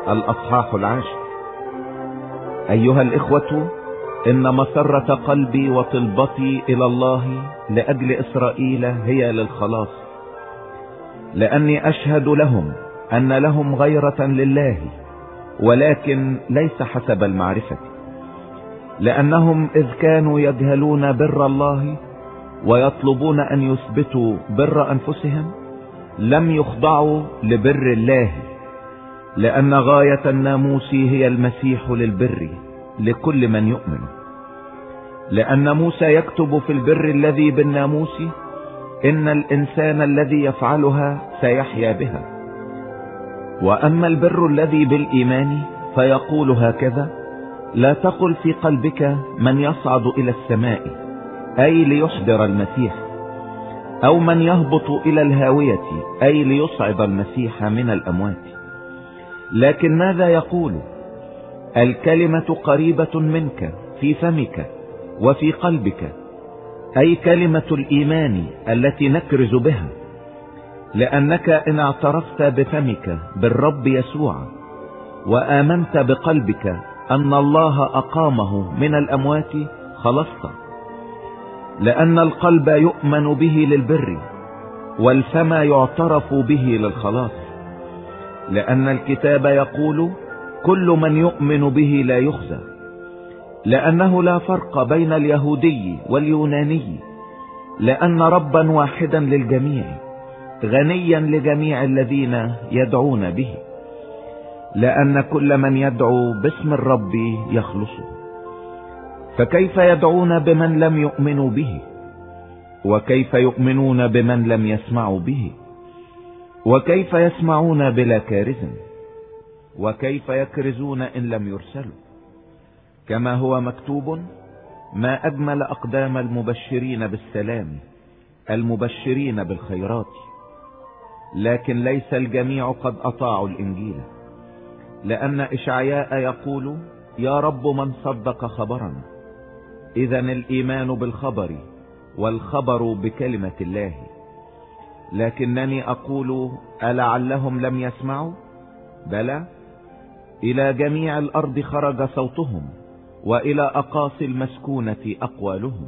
الأصحاح 10. أيها الإخوة، إن مسرة قلبي وطلبتي إلى الله لأجل إسرائيل هي للخلاص، لأني أشهد لهم أن لهم غيرة لله، ولكن ليس حسب المعرفة، لأنهم إذ كانوا يجهلون بر الله ويطلبون أن يثبتوا بر أنفسهم لم يخضعوا لبر الله، لأن غاية الناموس هي المسيح للبر لكل من يؤمن، لأن موسى يكتب في البر الذي بالناموس إن الإنسان الذي يفعلها سيحيا بها، وأما البر الذي بالإيمان فيقول هكذا: لا تقل في قلبك من يصعد إلى السماء، أي ليحضر المسيح، أو من يهبط إلى الهاوية، أي ليصعد المسيح من الأموات، لكن ماذا يقول؟ الكلمة قريبة منك في فمك وفي قلبك، أي كلمة الإيمان التي نكرز بها، لأنك إن اعترفت بفمك بالرب يسوع وآمنت بقلبك أن الله أقامه من الأموات خلصت، لأن القلب يؤمن به للبر والفم يعترف به للخلاص، لأن الكتاب يقول: كل من يؤمن به لا يخزى، لأنه لا فرق بين اليهودي واليوناني، لأن ربا واحدا للجميع غنيا لجميع الذين يدعون به، لأن كل من يدعو باسم الرب يخلصه. فكيف يدعون بمن لم يؤمنوا به؟ وكيف يؤمنون بمن لم يسمعوا به؟ وكيف يسمعون بلا كارز؟ وكيف يكرزون إن لم يرسلوا؟ كما هو مكتوب: ما أجمل أقدام المبشرين بالسلام، المبشرين بالخيرات. لكن ليس الجميع قد أطاعوا الإنجيل، لأن إشعياء يقول: يا رب من صدق خبرنا؟ إذن الإيمان بالخبر والخبر بكلمة الله. لكنني أقول: ألعلهم لم يسمعوا؟ بلى، إلى جميع الأرض خرج صوتهم، وإلى أقاصي المسكونة أقوالهم.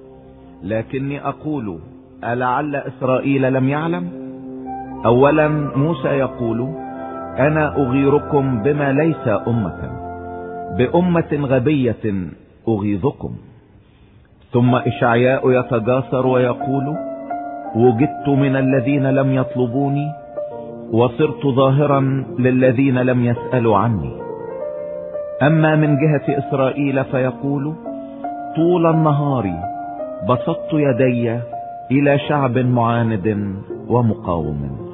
لكني أقول: ألعل إسرائيل لم يعلم؟ أولا موسى يقول: أنا أغيركم بما ليس أمة، بأمة غبية أغيظكم. ثم إشعياء يتجاسر ويقول: وجدت من الذين لم يطلبوني، وصرت ظاهرا للذين لم يسألوا عني. أما من جهة إسرائيل فيقول: طول النهار بسطت يدي إلى شعب معاند ومقاوم.